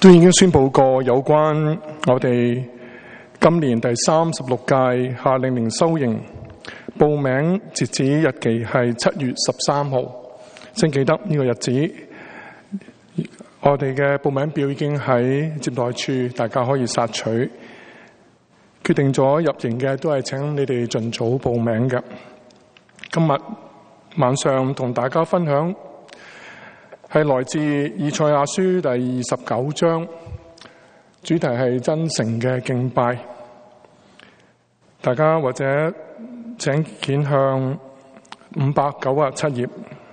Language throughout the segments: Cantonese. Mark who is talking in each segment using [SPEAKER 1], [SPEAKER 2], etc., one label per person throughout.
[SPEAKER 1] 都已經宣布過有關我哋今年第36屆夏令營修營報名截止日期係7月13號，請記得呢個日子。我哋嘅報名表已經喺接待處，大家可以索取。決定咗入營嘅都係請你哋盡早報名嘅。今日晚上同大家分享係來自以賽亞書第29章，主題係真誠嘅敬拜。大家或者請捲向597頁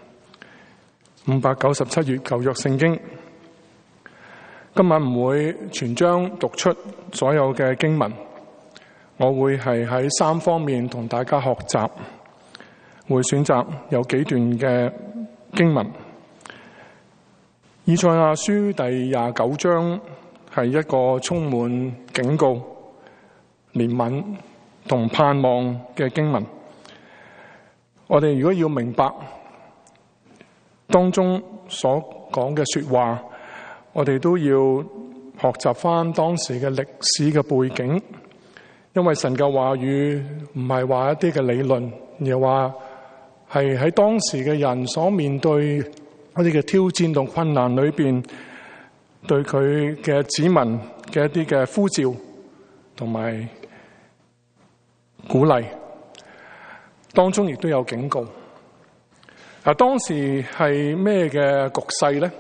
[SPEAKER 1] ，597頁舊約聖經。今晚唔會全章讀出所有嘅經文，我會係喺3方面同大家學習，會選擇有幾段嘅經文。以賽亞書第29章係一個充滿警告、憐憫同盼望嘅經文。我哋如果要明白當中所講嘅說話，我哋都要學習翻當時嘅歷史嘅背景，因為神嘅話語唔係話一啲嘅理論，而係話係喺當時嘅人所面對一啲嘅挑戰同困難裏邊，對佢嘅子民嘅一啲嘅呼召同埋鼓勵，當中亦都有警告。當時係咩嘅局勢呢？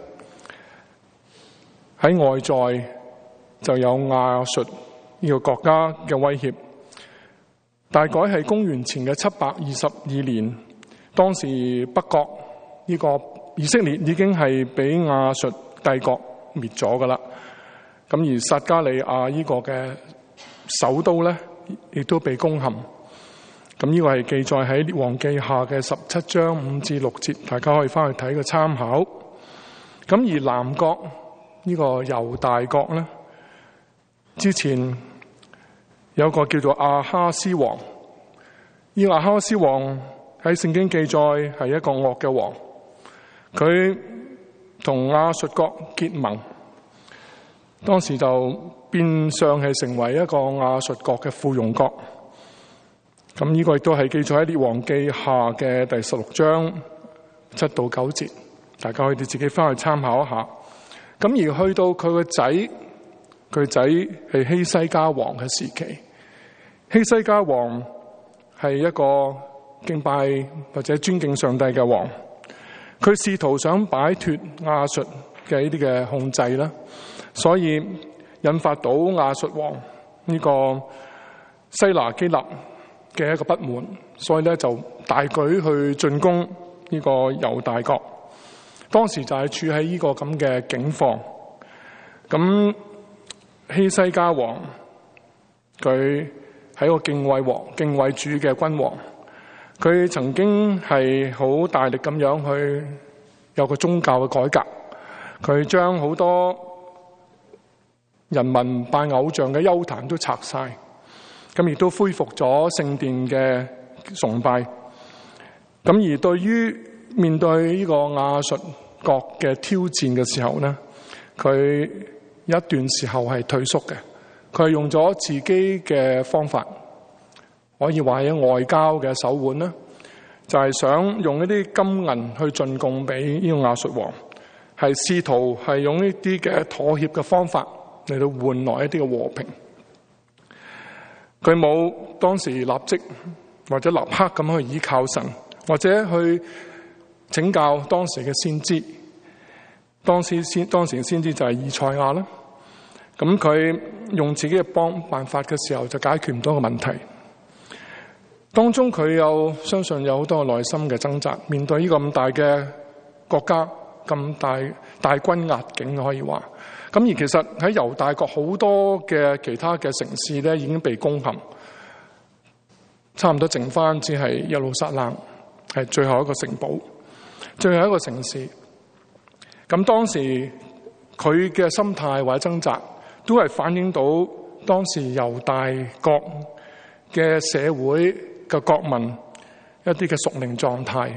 [SPEAKER 1] 喺外在就有亞述呢個國家嘅威脅，大概係公元前嘅722年，當時北國呢個以色列已經係俾亞述帝國滅咗噶啦。咁而撒迦利亞呢個嘅首都咧，亦都被攻陷。咁呢個係記載喺列王記下嘅17章5至6節，大家可以翻去睇個參考。咁而南國呢個猶大國咧，之前有個叫做亞哈斯王。呢個亞哈斯王喺聖經記載係一個惡嘅王，佢同亞述國結盟，當時就變相係成為一個亞述國嘅附庸國。咁呢個亦都係記載喺列王記下嘅第16章7到9節，大家可以自己翻去參考一下。咁而去到佢個仔係希西家王嘅時期，希西家王係一個敬拜或者尊敬上帝嘅王，佢試圖想擺脫亞述嘅呢啲嘅控制啦，所以引發到亞述王呢個西拿基立嘅一個不滿，所以咧就大舉去進攻呢個猶大國。當時就係處喺呢個咁嘅境況。咁希西家王佢係一個敬畏主嘅君王，佢曾經係好大力咁樣去有個宗教嘅改革，佢將好多人民拜偶像嘅邱壇都拆晒，咁亦都恢復咗聖殿嘅崇拜。咁而對於面對呢個亞述國嘅挑戰嘅時候呢，佢一段時候係退縮嘅，佢係用咗自己嘅方法，可以話係外交嘅手腕啦，就係想用一啲金銀去進貢俾呢個亞述王，係試圖係用呢啲嘅妥協嘅方法嚟到換來一啲嘅和平。佢冇當時立即或者立刻咁去依靠神，或者去請教當時嘅先知。當時嘅先知就係以賽亞啦。咁佢用自己嘅辦法嘅時候，就解決唔到個問題。當中佢又相信有好多內心嘅掙扎，面對呢個咁大嘅國家，咁大軍壓境可以話。咁而其實喺猶大國好多嘅其他嘅城市咧，已經被攻陷，差唔多剩翻只係耶路撒冷係最後一個城堡，最後一個城市。咁當時佢嘅心態或者掙扎，都係反映到當時猶大國嘅社會嘅國民一啲嘅屬靈狀態。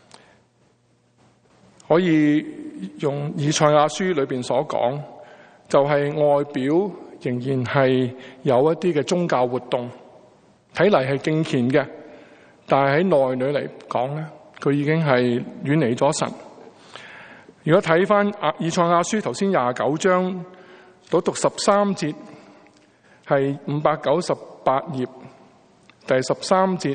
[SPEAKER 1] 可以用以賽亞書裏邊所講， 就係外表仍然係有一啲嘅宗教活動，睇嚟係敬虔嘅，但係喺內裏嚟講咧，佢已經係遠離咗神。如果睇翻以賽亞書頭先29章到讀13節，係598頁第13節，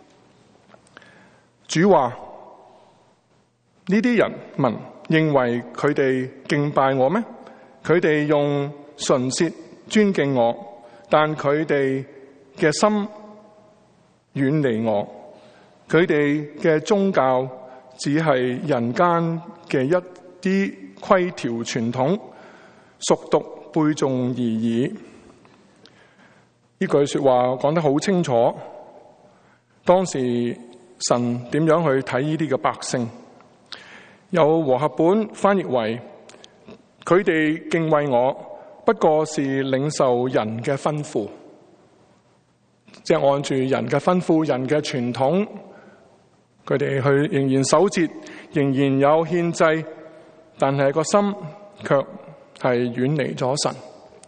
[SPEAKER 1] 主話：呢啲人民認為佢哋敬拜我咩？佢哋用唇舌尊敬我，但佢哋嘅心遠離我。佢哋嘅宗教只係人間嘅一啲規條傳統，熟讀背誦而已。呢句說話講得好清楚，當時神點樣去睇呢啲嘅百姓？有和合本翻譯為：佢哋敬畏我，不過是領受人嘅吩咐，即係按住人嘅吩咐、人嘅傳統，佢哋去仍然守節，仍然有獻祭，但係個心卻係遠離咗神。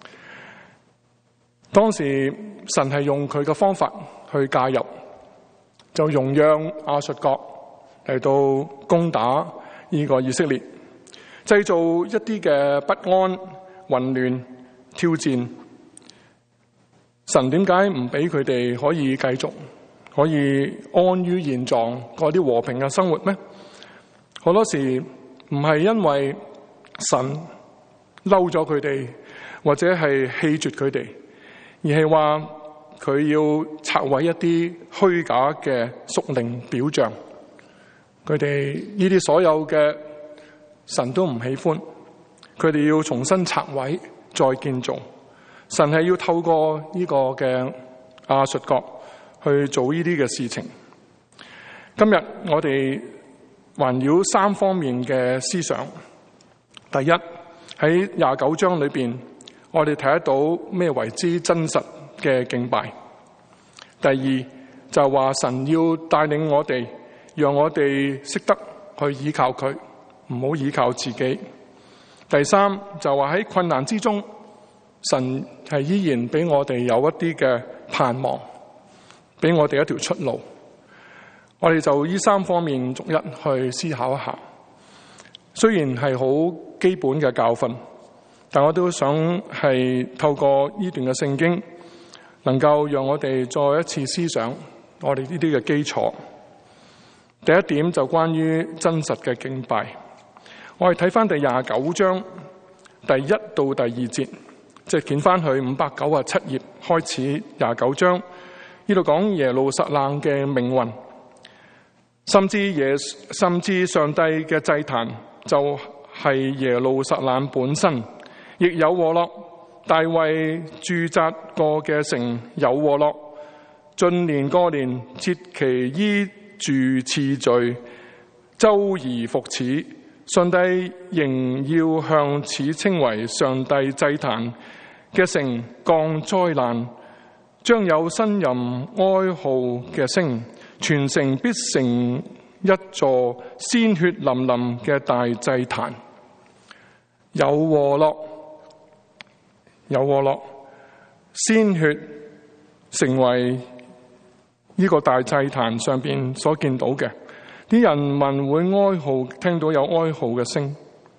[SPEAKER 1] 當時神係用佢嘅方法去介入，就容讓亞述國嚟到攻打呢個以色列，製造一啲嘅不安、混亂、挑戰。神點解唔俾佢哋可以繼續可以安於現狀過啲和平嘅生活咩？好多時唔係因為神嬲咗佢哋，或者係棄絕佢哋，而係話佢要拆毀一啲虛假嘅屬靈表象。佢哋呢啲所有嘅神都唔喜歡，佢哋要重新拆毀再建造。神係要透過呢個嘅亞述國去做呢啲嘅事情。今日我哋環繞3方面嘅思想。第一，喺29章裏邊，我哋睇得到咩為之真實嘅敬拜。第二，就話神要帶領我哋，讓我哋識得去依靠佢，唔好依靠自己。第三，就話喺困難之中，神係依然俾我哋有一啲嘅盼望，俾我哋一條出路。我哋就呢3方面逐一去思考一下。雖然係好基本嘅教訓，但我都想係透過呢段嘅聖經，能夠讓我哋再一次思想我哋呢啲嘅基礎。第一點就關於真實嘅敬拜。我哋睇翻第29章第1到第2節，即係捲翻去597頁開始29章，呢度講耶路撒冷嘅命運，甚至上帝嘅祭壇就係耶路撒冷本身，亦有禍落。大衛駐紮過嘅城有禍落，進年過年，節期依住次序，周而復始。上帝仍要向此稱為上帝祭壇嘅城降災難，將有呻吟哀號嘅聲，全城必成一座鮮血淋淋嘅大祭壇。有禍落，有禍落，鮮血成為呢個大祭壇上邊所見到嘅。啲人民會哀號，聽到有哀號嘅聲。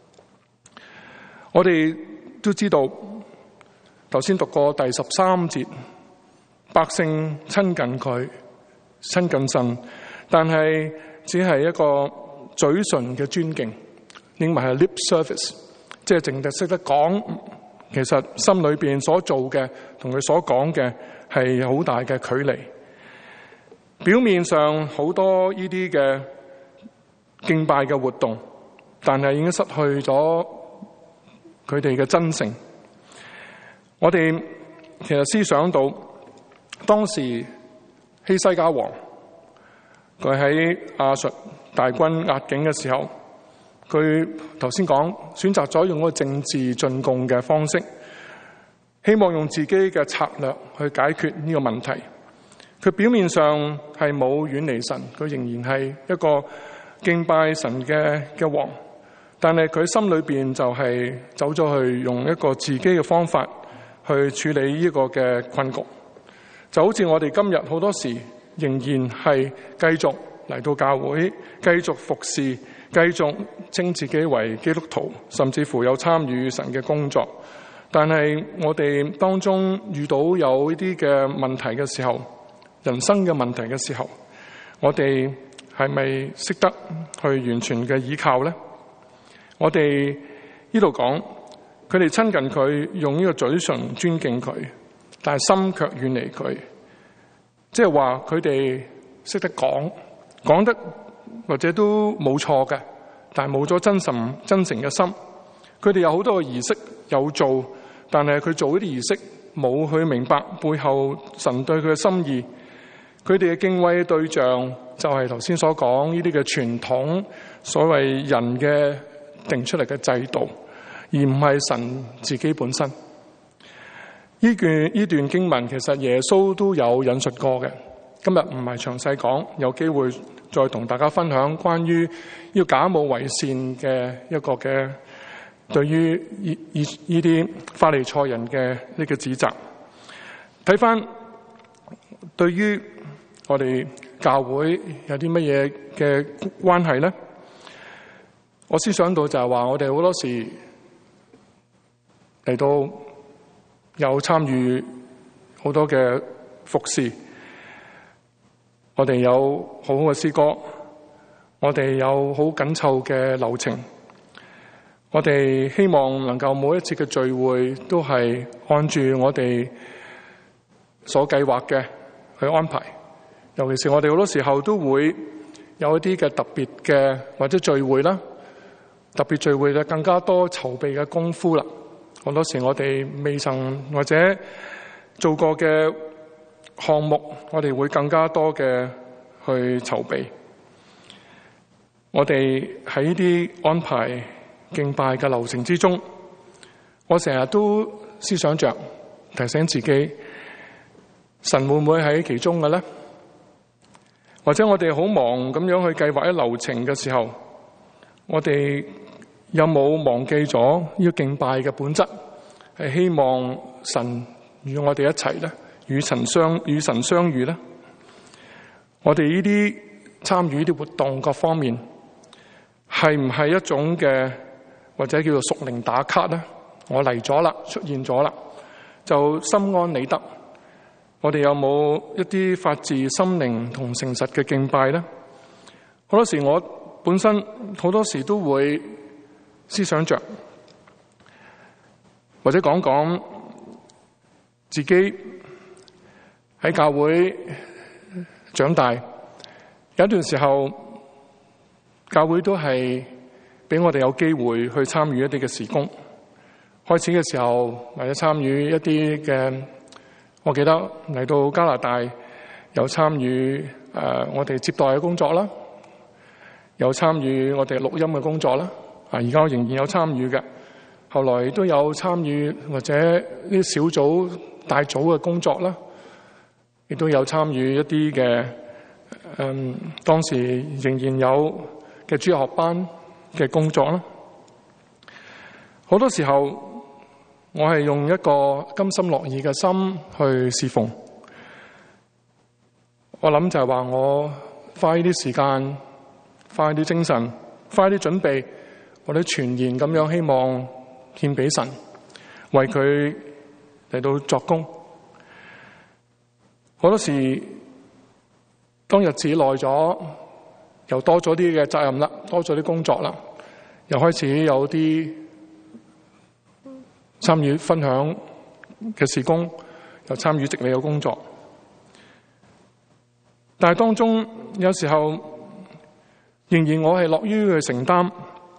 [SPEAKER 1] 我哋都知道，頭先讀過第13節，百姓親近佢，親近神，但係只係一個嘴唇嘅尊敬，英文係 lip service， 即係淨係識得講，其實心裏邊所做嘅同佢所講嘅係好大嘅距離。表面上好多呢啲嘅敬拜嘅活動，但係已經失去咗佢哋嘅真誠。我哋其實思想到當時希西家王，佢喺亞述大軍壓境嘅時候，佢頭先講選擇咗用嗰個政治進貢嘅方式，希望用自己嘅策略去解決呢個問題。佢表面上係冇遠離神，佢仍然係一個敬拜神嘅王， 但係佢心裏邊就係走咗去用一個自己嘅方法去處理呢個嘅困局，就好似我哋今日好多時仍然係繼續嚟到教會，繼續服侍，繼續稱自己為基督徒，甚至乎有參與神嘅工作。但係我哋當中遇到有呢啲嘅問題嘅時候，人生嘅問題嘅時候，我哋係咪識得去完全嘅依靠呢？我哋呢度講，佢哋親近佢，用呢個嘴唇尊敬佢，但係心卻遠離佢。即係話佢哋識得講得或者都冇錯嘅，但係冇咗真誠嘅心。佢哋有好多嘅儀式有做，但係佢做呢啲儀式冇去明白背後神對佢嘅心意。佢哋嘅敬畏對象就係頭先所講呢啲嘅傳統，所謂人嘅定出嚟嘅制度，而唔係神自己本身。呢段經文其實耶穌都有引述過嘅，今日唔係詳細講，有機會再同大家分享關於要假冒為善嘅一個嘅對於呢啲法利賽人嘅呢個指責。睇翻對於我哋教會有啲乜嘢嘅關係呢？我先想到就係話，我哋好多時嚟到有參與好多嘅服侍，我哋有好好嘅詩歌，我哋有好緊湊嘅流程，我哋希望能夠每一次嘅聚會都係按住我哋所計劃嘅去安排。尤其是我哋好多時候都會有一啲嘅特別嘅或者聚會啦，特別聚會就更加多籌備嘅功夫啦。好多時我哋未曾或者做過嘅項目，我哋會更加多嘅去籌備。我哋喺呢啲安排敬拜嘅流程之中，我成日都思想着提醒自己，神會唔會喺其中嘅呢？或者我哋好忙咁樣去計劃一流程嘅時候，我哋有冇忘記咗呢個敬拜嘅本質？係希望神與我哋一齊咧，與神相遇咧。我哋呢啲參與呢啲活動各方面，係唔係一種嘅或者叫做屬靈打卡咧？我嚟咗啦，出現咗啦，就心安理得。我哋有冇一啲發自心靈同誠實嘅敬拜呢？好多時我本身好多時都會思想着，或者講講自己喺教會長大，有一段時候教會都係俾我哋有機會去參與一啲嘅事工。開始嘅時候或者參與一啲嘅，我記得嚟到加拿大有參與我哋接待嘅工作啦，有參與我哋錄音嘅工作啦。而家我仍然有參與嘅，後來都有參與或者啲小組大組嘅工作啦，亦都有參與一啲嘅當時仍然有嘅主日學班嘅工作啦。好多時候我係用一個甘心樂意嘅心去侍奉。我諗就係話我花呢啲時間，花啲精神，花啲準備，我哋全然咁樣希望獻俾神，為佢嚟到作工。好多時當日子耐咗，又多咗啲嘅責任啦，多咗啲工作啦，又開始有啲參與分享嘅事工，又參與植理嘅工作。但係當中有時候仍然我係樂於去承擔，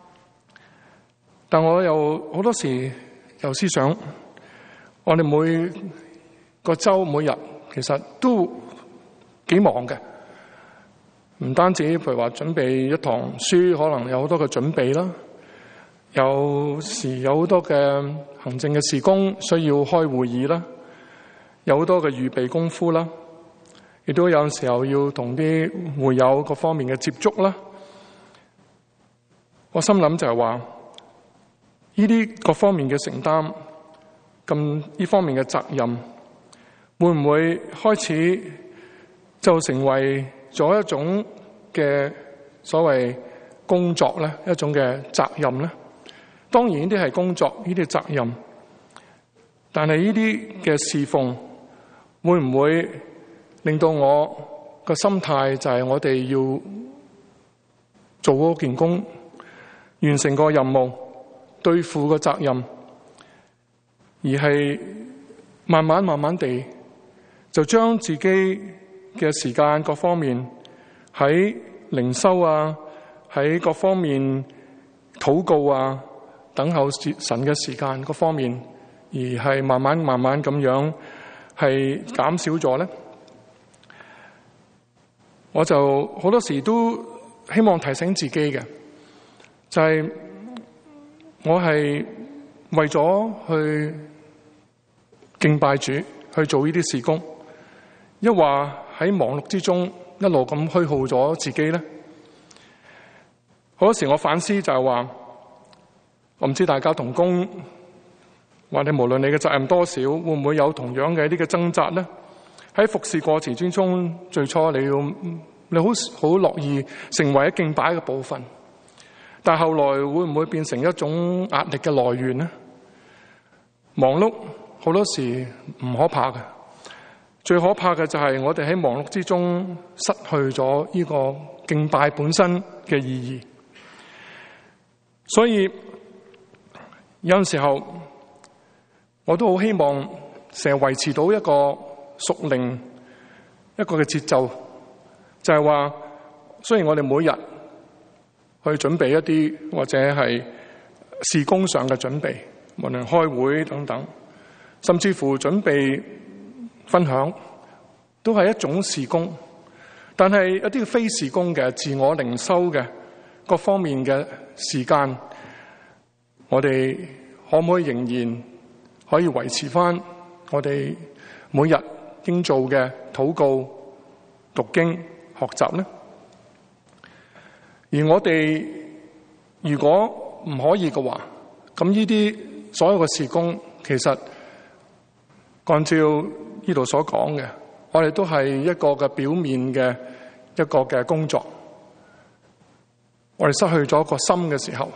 [SPEAKER 1] 但我又好多時又思想，我哋每個週每日其實都幾忙嘅，唔單止譬如話準備一堂書，可能有好多嘅準備啦，有時有好多嘅行政嘅事工需要開會議啦，有好多嘅預備功夫啦，亦都有時候要同啲會友各方面嘅接觸啦。 我心諗就係話，呢啲各方面嘅承擔，咁呢方面嘅責任，會唔會開始就成為咗一種嘅所謂工作咧，一種嘅責任咧？當然呢啲係工作，呢啲責任，但係呢啲嘅侍奉，會唔會令到我個心態就係我哋要做嗰件工，完成個任務，對付個責任，而係慢慢地就將自己嘅時間各方面喺靈修啊，喺各方面禱告啊，等候神嘅時間各方面，而係慢慢咁樣係減少咗咧。我就好多時都希望提醒自己嘅，就係我係為咗去敬拜主，去做呢啲事工，一話喺忙碌之中一路咁虛耗咗自己咧。好多時我反思就係話，我唔知大家同工，或者無論你嘅責任多少，會唔會有同樣嘅呢個掙扎咧？喺服侍過程之中，最初你好樂意成為敬拜嘅部分，但後來會唔會變成一種壓力嘅來源呢？忙碌好多時唔可怕嘅，最可怕嘅就係我哋喺忙碌之中失去咗呢個敬拜本身嘅意義。所以有陣時候我都好希望成日維持到一個屬靈一個嘅節奏，就係話，雖然我哋每日去準備一啲或者係事工上嘅準備，無論開會等等，甚至乎準備分享，都係一種事工。但係一啲非事工嘅自我靈修嘅各方面嘅時間，我哋可唔可以仍然可以維持返我哋每日應做嘅禱告、讀經、學習呢？而我哋如果唔可以嘅話，咁呢啲所有嘅事工，其實按照呢度所講嘅，我哋都係一個嘅表面嘅一個嘅工作。我哋失去咗個心嘅時候，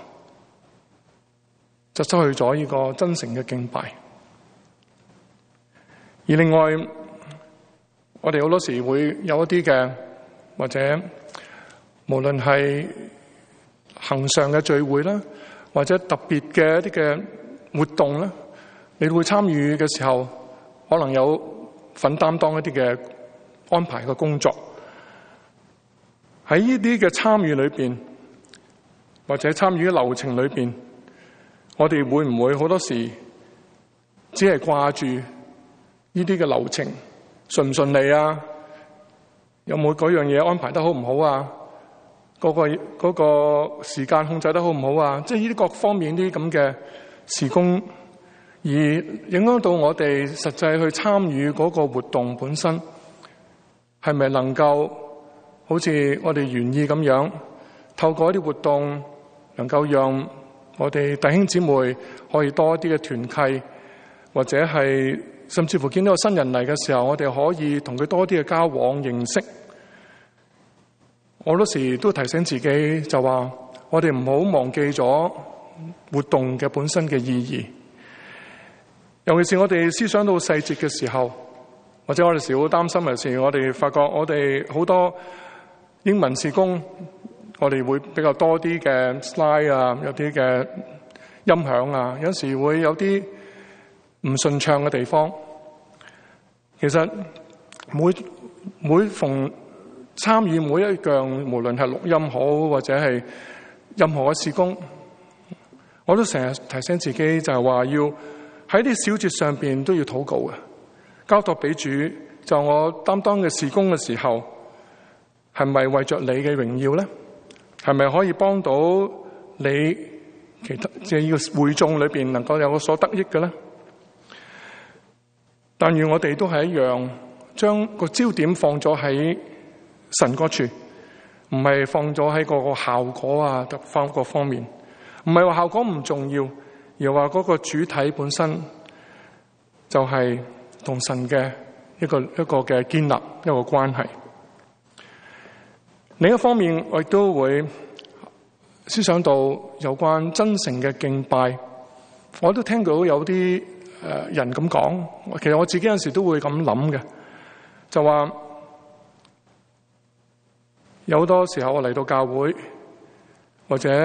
[SPEAKER 1] 就失去咗呢個真誠嘅敬拜。而另外，我哋好多時會有一啲嘅，或者無論係恆常嘅聚會啦，或者特別嘅一啲嘅活動啦，你會參與嘅時候，可能有份擔當一啲嘅安排嘅工作。喺呢啲嘅參與裏邊，或者參與嘅流程裏邊，我哋會唔會好多時只係掛住呢啲嘅流程順唔順利啊？有冇嗰樣嘢安排得好唔好啊？嗰個時間控制得好唔好啊？即係呢啲各方面啲咁嘅事工，而影響到我哋實際去參與嗰個活動本身，係咪能夠好似我哋願意咁樣，透過一啲活動，能夠讓我哋弟兄姊妹可以多一啲嘅團契，或者係甚至乎見到個新人嚟嘅時候，我哋可以同佢多啲嘅交往認識。我好多時都提醒自己，就話我哋唔好忘記咗活動嘅本身嘅意義。尤其是我哋思想到細節嘅時候，或者我哋時好擔心嘅時候，我哋發覺我哋好多英文事工，我哋會比較多啲嘅 slide 啊，有啲嘅音響啊，有時會有啲唔順暢嘅地方。其實每逢參與每一樣，無論係錄音好或者係任何嘅事工，我都成日提醒自己，就係話要喺啲小節上邊都要禱告嘅，交託俾主。就我擔當嘅事工嘅時候，係咪為着你嘅榮耀咧？係咪可以幫到你其他即係呢個會眾裏邊能夠有所得益嘅咧？但願我哋都係一樣，將個焦點放咗喺神嗰處， 唔係放咗喺個效果啊各方面，唔係話效果唔重要，而係話嗰個主體本身就係同神嘅一個嘅建立一個關係。另一方面，我亦都會思想到有關真誠嘅敬拜。我都聽到有啲人咁講，其實我自己有時都會咁諗嘅，就話有好多時候我嚟到教會，或者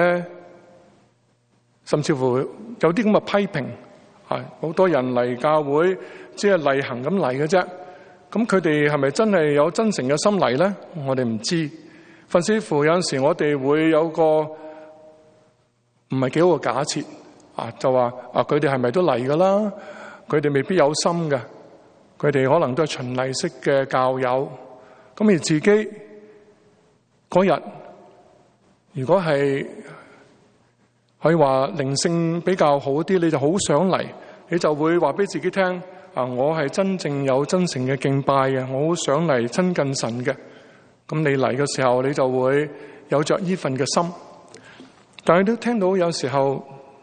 [SPEAKER 1] 甚至乎有啲咁嘅批評，好多人嚟教會只係例行咁嚟嘅啫。咁佢哋係咪真係有真誠嘅心嚟咧？我哋唔知。甚至乎有陣時我哋會有個唔係幾好嘅假設，就話佢哋係咪都嚟噶啦？佢哋未必有心嘅，佢哋可能都係循例式嘅教友。咁而自己嗰日，如果係可以話靈性比較好啲，你就好想嚟，你就會話俾自己聽，我係真正有真誠嘅敬拜嘅，我好想嚟親近神嘅。咁你嚟嘅時候，你就會有着呢份嘅心。但係都聽到有時候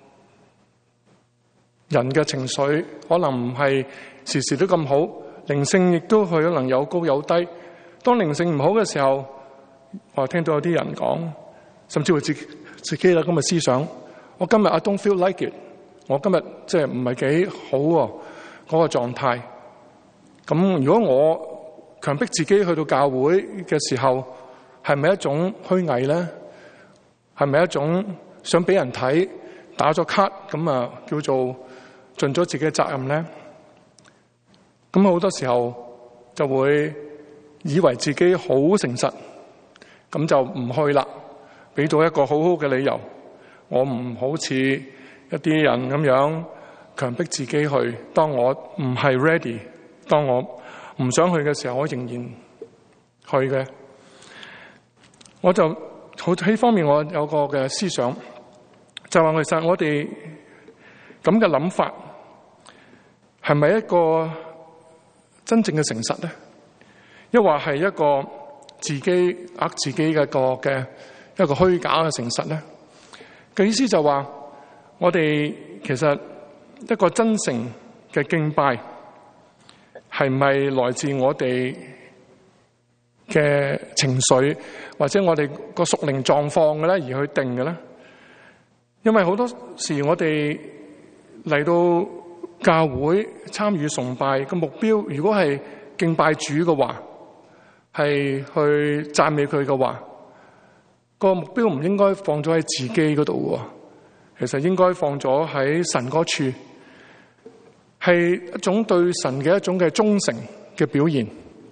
[SPEAKER 1] 人嘅情緒可能唔係時時都咁好，靈性亦都可能有高有低。當靈性唔好嘅時候，我聽到有啲人講，甚至乎自己啦咁嘅思想，我今日I don't feel like it， 我今日即係唔係幾好嗰個狀態。咁如果我強迫自己去到教會嘅時候，係咪一種虛偽咧？係咪一種想俾人睇打咗卡咁啊，叫做盡咗自己嘅責任咧？咁好多時候就會以為自己好誠實，咁就唔去啦，俾到一個好好嘅理由，我唔好似一啲人咁樣強迫自己去。當我唔係 ready， 當我唔想去嘅時候，我仍然去嘅。我就好喺方面，我有個嘅思想，就話其實我哋咁嘅諗法係咪一個真正嘅誠實咧？抑或係一個自己呃自己嘅一個虛假嘅誠實咧？嘅意思就話我哋其實一個真誠嘅敬拜係咪來自我哋嘅情緒或者我哋個屬靈狀況嘅咧，而去定嘅咧？因為好多時我哋嚟到教會參與崇拜嘅目標，如果係敬拜主嘅話，係去讚美佢嘅話，個目標唔應該放咗喺自己嗰度喎，其實應該放咗喺神嗰處，係一種對神嘅一種嘅忠誠嘅表現。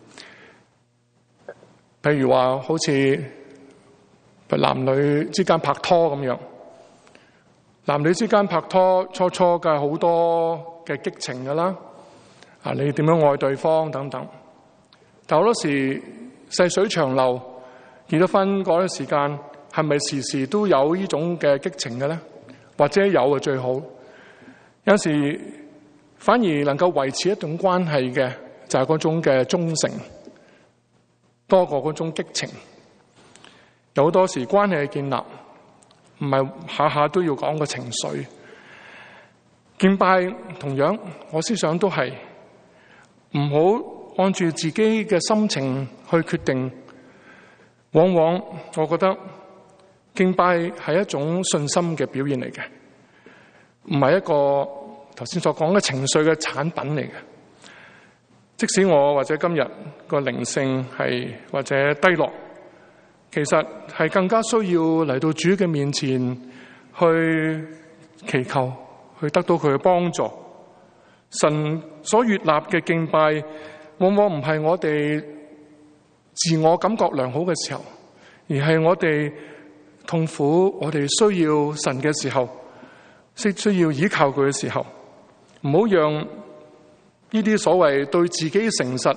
[SPEAKER 1] 譬如話好似男女之間拍拖咁樣，男女之間拍拖初嘅好多嘅激情噶啦，你點樣愛對方等等。但好多時細水長流，結咗婚嗰段時間，係咪時時都有呢種嘅激情嘅咧？或者有就最好。有時反而能夠維持一種關係嘅，就係嗰種嘅忠誠，多過嗰種激情。有好多時關係嘅建立，唔係下下都要講個情緒。敬拜同樣，我思想都係唔好按住自己嘅心情去決定。往往我覺得敬拜係一種信心嘅表現嚟嘅，唔係一個頭先所講嘅情緒嘅產品嚟嘅。即使我或者今日個靈性係或者低落，其實係更加需要嚟到主嘅面前去祈求，去得到佢嘅幫助。神所悅納嘅敬拜，往往唔係我哋自我感覺良好嘅時候，而係我哋痛苦，我哋需要神嘅時候，需要依靠佢嘅時候。唔好讓呢啲所謂對自己誠實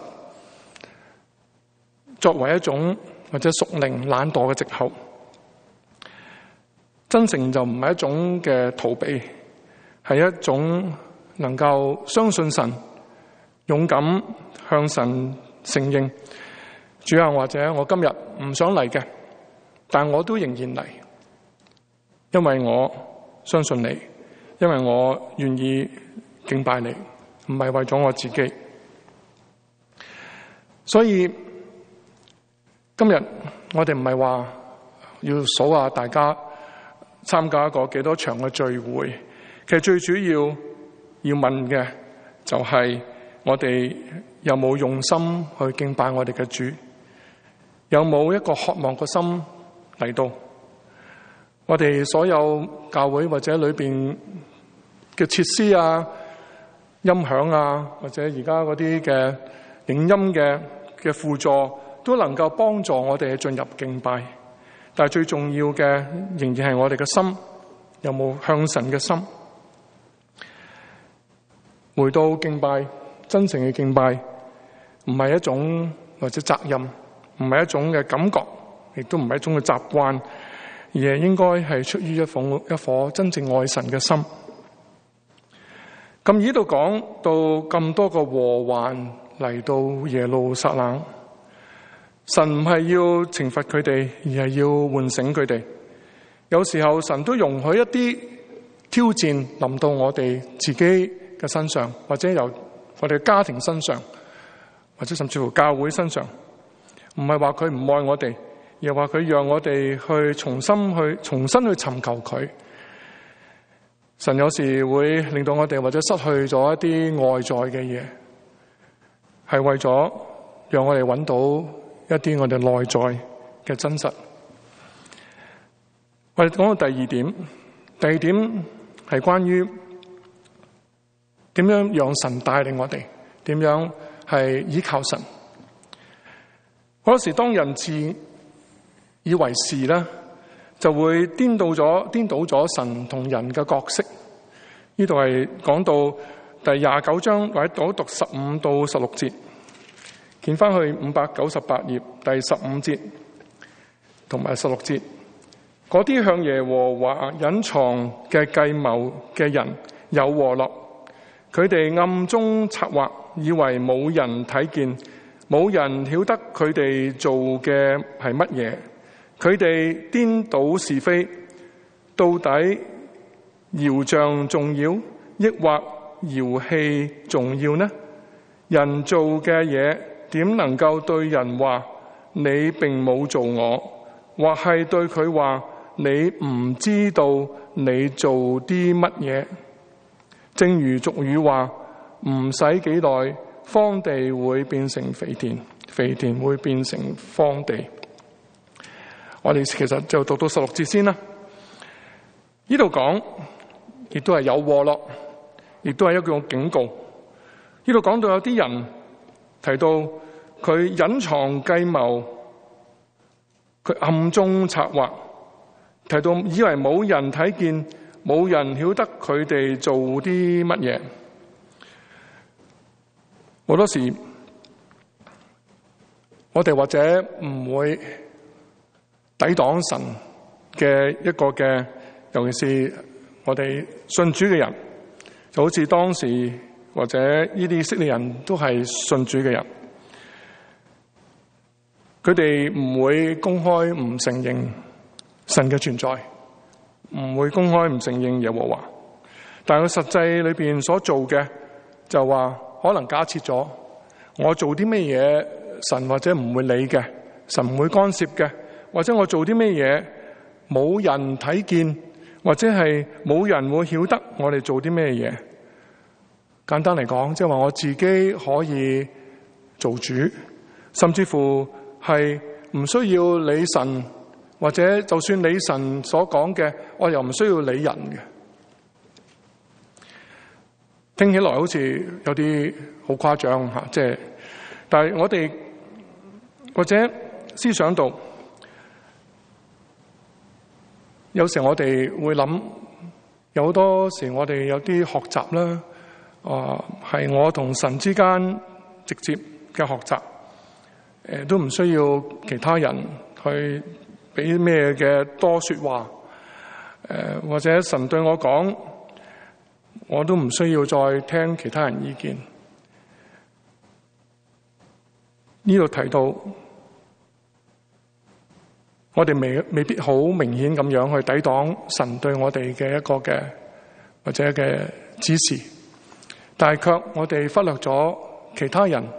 [SPEAKER 1] 作為一種或者屬靈懶惰嘅藉口。真誠就唔係一種嘅逃避，係一種能夠相信神，勇敢向神承認，主啊，或者我今日唔想嚟嘅， 但我都仍然嚟，因為我相信你，因為我願意敬拜你，唔係為咗我自己。所以今日我哋唔係話要數下大家參加過幾多場嘅聚會，其實最主要問嘅就係我哋有冇用心去敬拜我哋嘅主，有冇一個渴望嘅心嚟到。我哋所有教會或者裏邊嘅設施啊、音響啊，或者而家嗰啲嘅影音嘅輔助，都能夠幫助我哋進入敬拜。但係最重要嘅仍然係我哋嘅心，有冇向神嘅心。回到敬拜，真誠嘅敬拜，唔係一種或者責任，唔係一種嘅感覺，亦都唔係一種嘅習慣，而係應該係出於一顆真正愛神嘅心。咁呢度講到咁多個禍患嚟到耶路撒冷，神唔係要懲罰佢哋，而係要喚醒佢哋。有時候神都容許一啲挑戰臨到我哋自己嘅身上，或者由我哋家庭身上，或者甚至乎教會身上。唔係話佢唔愛我哋，而係話佢讓我哋去重新去尋求佢。神有時會令到我哋或者失去咗一啲外在嘅嘢，係為咗讓我哋揾到一啲我哋內在嘅真實。我哋講到第二點係關於點樣讓神帶領我哋，點樣係依靠神。好多時當人自以為是咧，就會顛倒咗神同人嘅角色。呢度係講到第29章，或者讀15到16節，見翻去598頁第15節同埋16節。嗰啲向耶和華隱藏嘅計謀嘅人有禍樂，佢哋暗中策劃，以為冇人睇見，冇人曉得佢哋做嘅係乜嘢。佢哋顛倒是非，到底窯匠重要，抑或窯器重要呢？人做嘅嘢點能夠對人話你並冇做我，或係對佢話你唔知道你做啲乜嘢？正如俗語話，唔使幾耐，荒地會變成肥田，肥田會變成荒地。我哋其實就讀到16節先啦。呢度講，亦都係有禍咯，亦都係一個警告。呢度講到有啲人提到佢隱藏計謀，佢暗中策劃，提到以為冇人睇見，冇人曉得佢哋做啲乜嘢。好多時我哋或者唔會抵擋神嘅一個嘅，尤其是我哋信主嘅人，就好似當時或者呢啲以色列人都係信主嘅人，佢哋唔會公開唔承認神嘅存在，唔會公開唔承認耶和華，但係佢實際裏邊所做嘅就話，可能假設咗我做啲咩嘢，神或者唔會理嘅，神唔會干涉嘅，或者我做啲咩嘢冇人睇見，或者係冇人會曉得我哋做啲咩嘢。簡單嚟講，即係話我自己可以做主，甚至乎係唔需要理神，或者就算理神所講嘅，我又唔需要理人嘅。聽起來好似有啲好誇張吓，即係，但係我哋或者思想到，有時我哋會諗，有好多時我哋有啲學習啦，係我同神之間直接嘅學習，都唔需要其他人去俾咩嘅多說話，或者神對我講，我都唔需要再聽其他人意見。呢度提到， 我哋未必好明顯咁樣去抵擋神對我哋嘅一個嘅或者嘅指示，但係卻我哋忽略咗其他人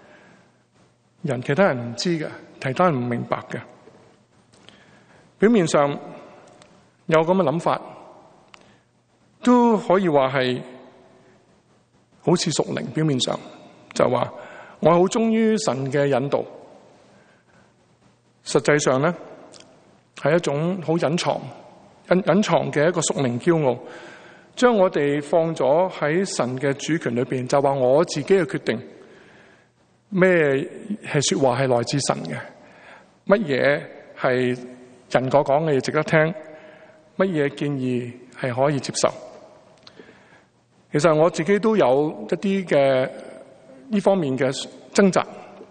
[SPEAKER 1] 唔知嘅，其他人唔明白嘅。表面上有咁嘅諗法，都可以話係好似屬靈。表面上就話我好忠於神嘅引導，實際上咧係一種好隱藏嘅一個屬靈驕傲，將我哋放咗喺神嘅主權裏邊，就話我自己嘅決定，咩係說話係來自神嘅，乜嘢係人所講嘅嘢值得聽，乜嘢建議係可以接受。其實我自己都有一啲嘅呢方面嘅掙扎。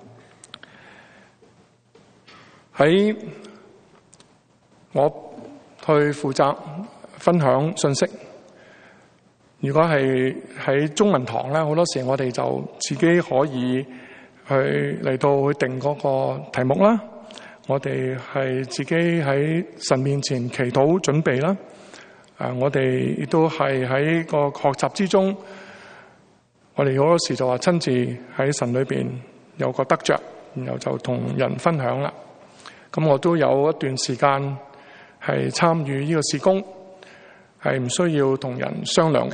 [SPEAKER 1] 喺我去負責分享信息，如果係喺中文堂咧，好多時我哋就自己可以去嚟到去定嗰個題目啦。我哋係自己喺神面前祈禱準備啦。我哋亦都係喺個學習之中，我哋好多時就話親自喺神裏邊有個得着，然後就同人分享啦。咁我都有一段時間係參與呢個事工，係唔需要同人商量嘅。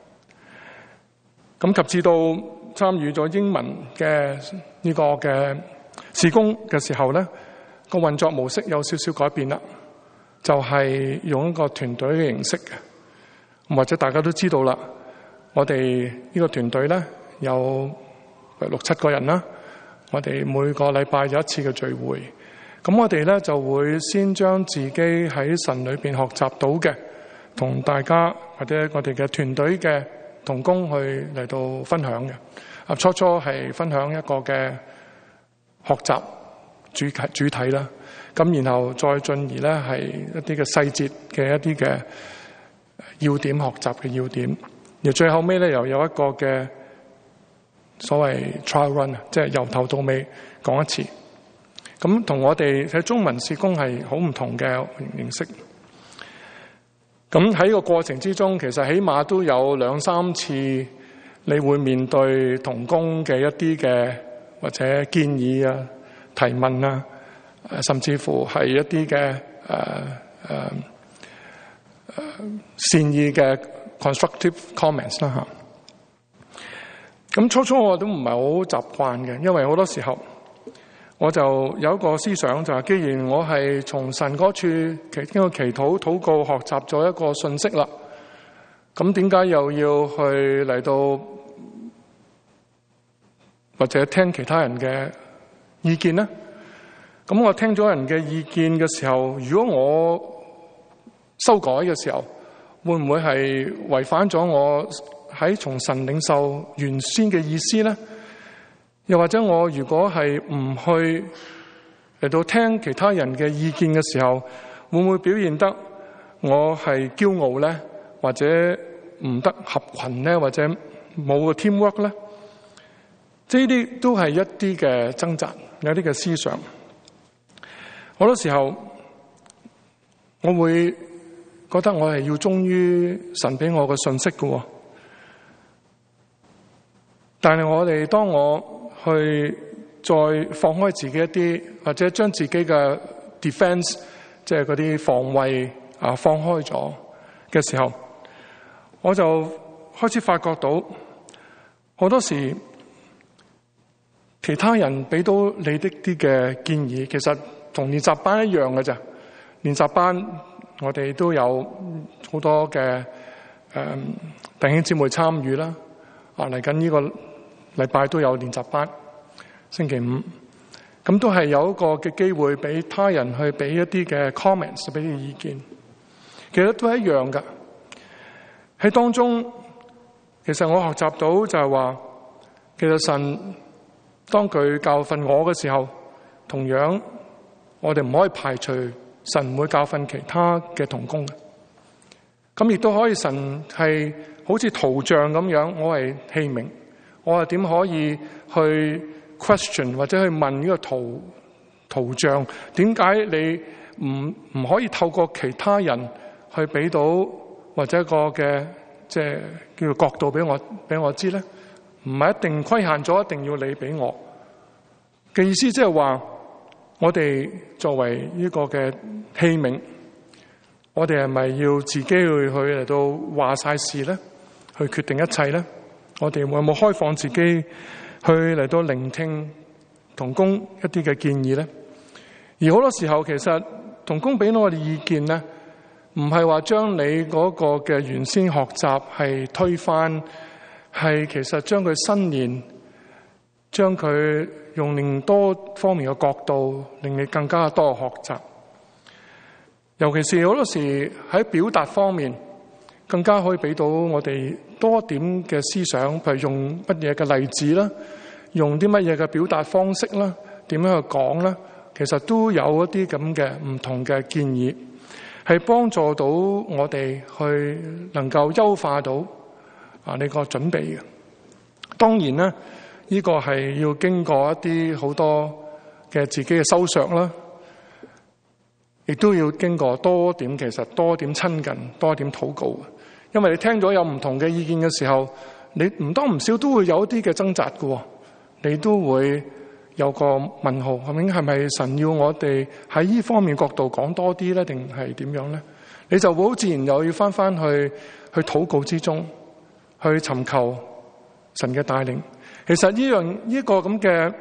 [SPEAKER 1] 咁及至到參與咗英文嘅呢個嘅事工嘅時候咧，個運作模式有少少改變啦，就係用一個團隊嘅形式嘅。或者大家都知道啦，我哋呢個團隊咧有6-7個人啦，我哋每個禮拜有一次嘅聚會。咁我哋咧就會先將自己喺神裏邊學習到嘅，同大家或者我哋嘅團隊嘅同工去嚟到分享嘅。初係分享一個嘅學習主體啦，咁然後再進而咧係一啲嘅細節嘅一啲嘅要點，學習嘅要點，而最後尾咧又有一個嘅所謂 trial run， 即係由頭到尾講一次。咁同我哋喺中文事工係好唔同嘅形式。咁喺個過程之中，其實起碼都有2-3次，你會面對同工嘅一啲嘅或者建議啊、提問啊，甚至乎係一啲嘅善意嘅 constructive comments 啦嚇。咁初我都唔係好習慣嘅，因為好多時候我就有一個思想，就係既然我係從神嗰處經過祈禱、禱告學習咗一個信息啦，咁點解又要去嚟到或者聽其他人嘅意見呢？咁我聽咗人嘅意見嘅時候，如果我修改嘅時候，會唔會係違反咗我喺從神領受原先嘅意思呢？又或者我如果係唔去嚟到聽其他人嘅意見嘅時候，會唔會表現得我係驕傲咧，或者唔得合群咧，或者冇個 teamwork 咧？即係呢啲都係一啲嘅掙扎，有啲嘅思想。好多時候我會覺得我係要忠於神俾我嘅信息嘅，但係當我去再放開自己一啲，或者將自己嘅 defense， 即係嗰啲防衛放開咗嘅時候，我就開始發覺到好多時其他人俾到你啲嘅建議，其實同練習班一樣嘅咋。練習班我哋都有好多嘅弟兄姊妹參與啦。嚟緊呢個禮拜都有練習班，星期5，咁都係有一個嘅機會俾他人去俾一啲嘅 comments， 俾啲意見。其實都係一樣噶。喺當中，其實我學習到就係話，其實神當佢教訓我嘅時候，同樣我哋唔可以排除神唔會教訓其他嘅同工嘅。咁亦都可以神係好似圖像咁樣，我係器皿。我係點可以去 question 或者去問呢個圖像？點解你唔可以透過其他人去俾到或者一個嘅即係叫做角度俾我知咧？唔係一定規限咗，一定要你俾我嘅意思，即係話我哋作為呢個嘅器皿，我哋係咪要自己去嚟到話晒事咧？去決定一切咧？我哋有冇開放自己去嚟到聆聽同工一啲嘅建議咧？而好多時候，其實同工俾到我哋意見咧，唔係話將你嗰個嘅原先學習係推翻，係其實將佢伸延，將佢用另多方面嘅角度，令你更加多學習。尤其是好多時喺表達方面，更加可以俾到我哋多點嘅思想，譬如用乜嘢嘅例子啦，用啲乜嘢嘅表達方式啦，點樣去講啦，其實都有一啲咁嘅唔同嘅建議，係幫助到我哋去能夠優化到呢個準備嘅。當然咧，呢個係要經過一啲好多嘅自己嘅修削啦，亦都要經過多點親近，多點禱告。因為你聽咗有唔同嘅意見嘅時候，你唔多唔少都會有一啲嘅掙扎嘅，你都會有個問號，係咪神要我哋喺呢方面角度講多啲咧，定係點樣咧？你就會好自然又要翻去禱告之中，去尋求神嘅帶領。其實呢個咁嘅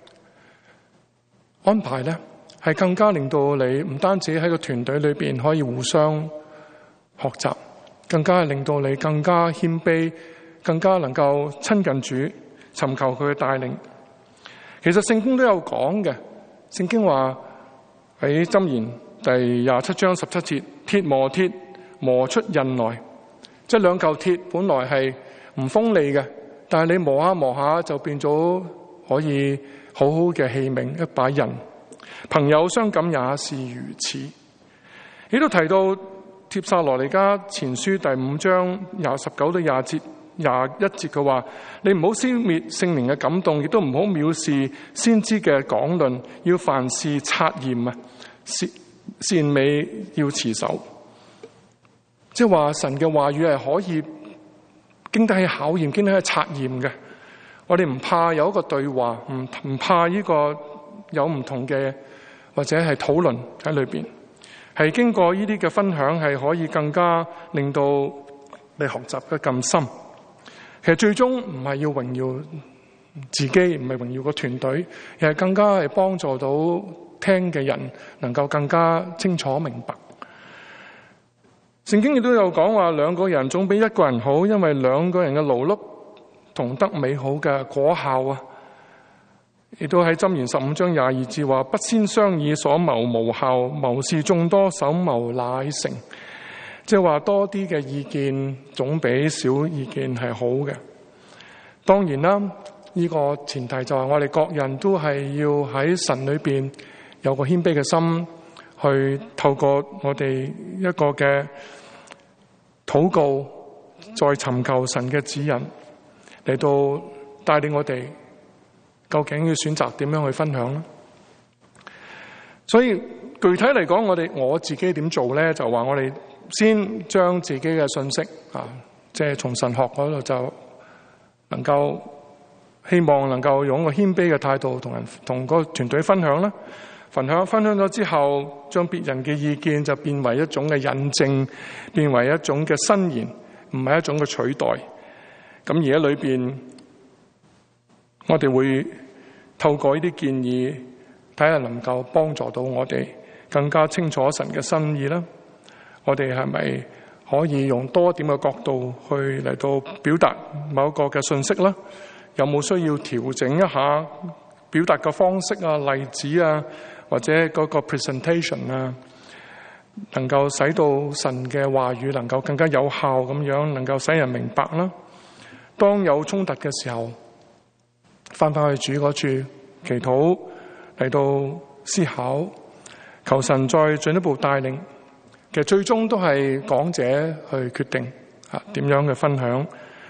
[SPEAKER 1] 安排咧，係更加令到你唔單止喺個團隊裏邊可以互相學習，更加係令到你更加謙卑，更加能夠親近主，尋求佢嘅帶領。其實聖經都有講嘅，聖經話喺箴言第27章17節，鐵磨鐵，磨出刃來。即係兩嚿鐵本來係唔鋒利嘅，但係你磨下磨下就變咗可以好好嘅器皿，一把刃。朋友相感也是如此。呢度提到帖撒羅尼迦前書第5章19到21節，佢話：你唔好消滅聖靈嘅感動，亦都唔好藐視先知嘅講論，要凡事察驗啊，善美要持守。即係話神嘅話語係可以經得起考驗，經得起察驗嘅。我哋唔怕有一個對話，唔怕呢個有唔同嘅或者係討論喺裏邊，係經過呢啲嘅分享，係可以更加令到你學習得更深。其實最終唔係要榮耀自己，唔係榮耀個團隊，而係更加係幫助到聽嘅人能夠更加清楚明白。聖經亦都有講話，兩個人總比一個人好，因為兩個人嘅勞碌同得美好嘅果效啊！亦都喺箴言15章22節話：不先商議所謀無效，謀事眾多手謀乃成。即係話多啲嘅意見總比少意見係好嘅。當然啦，呢個前提就係我哋各人都係要喺神裏邊有個謙卑嘅心，去透過我哋一個嘅禱告，再尋求神嘅指引，嚟到帶領我哋究竟要選擇點樣去分享呢？所以具體嚟講，我自己點做咧？就話我哋先將自己嘅信息即係從神學嗰度就能夠希望能夠用一個謙卑嘅態度同個團隊分享啦。分享咗之後，將別人嘅意見就變為一種嘅引證，變為一種嘅申言，唔係一種嘅取代。咁而喺裏邊，我哋會透過呢啲建議，睇下能夠幫助到我哋更加清楚神嘅心意啦。我哋係咪可以用多點嘅角度去嚟到表達某一個嘅信息啦？有冇需要調整一下表達嘅方式啊、例子啊，或者嗰個 presentation 啊，能夠使到神嘅話語能夠更加有效咁樣，能夠使人明白啦。當有衝突嘅時候，翻去主嗰處祈禱，嚟到思考，求神再進一步帶領。其實最終都係講者去決定點樣嘅分享。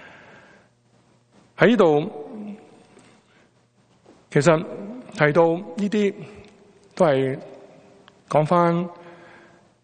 [SPEAKER 1] 喺呢度，其實提到呢啲都係講翻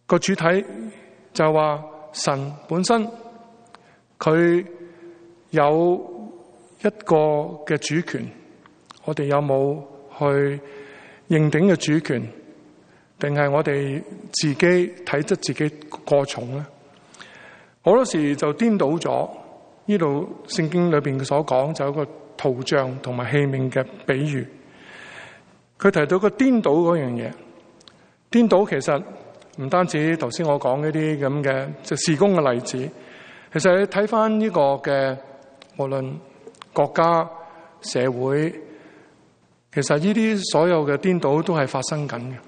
[SPEAKER 1] 個主體就係話神本身佢有一個嘅主權，我哋有冇去認定嘅主權，定係我哋自己睇得自己過重咧？好多時就顛倒咗呢度聖經裏邊所講，就有一個圖像同埋器皿嘅比喻。佢提到個顛倒嗰樣嘢，顛倒其實唔單止頭先我講呢啲咁嘅即係事工嘅例子，其實你睇翻呢個嘅無論國家社會，其實呢啲所有嘅顛倒都係發生緊嘅。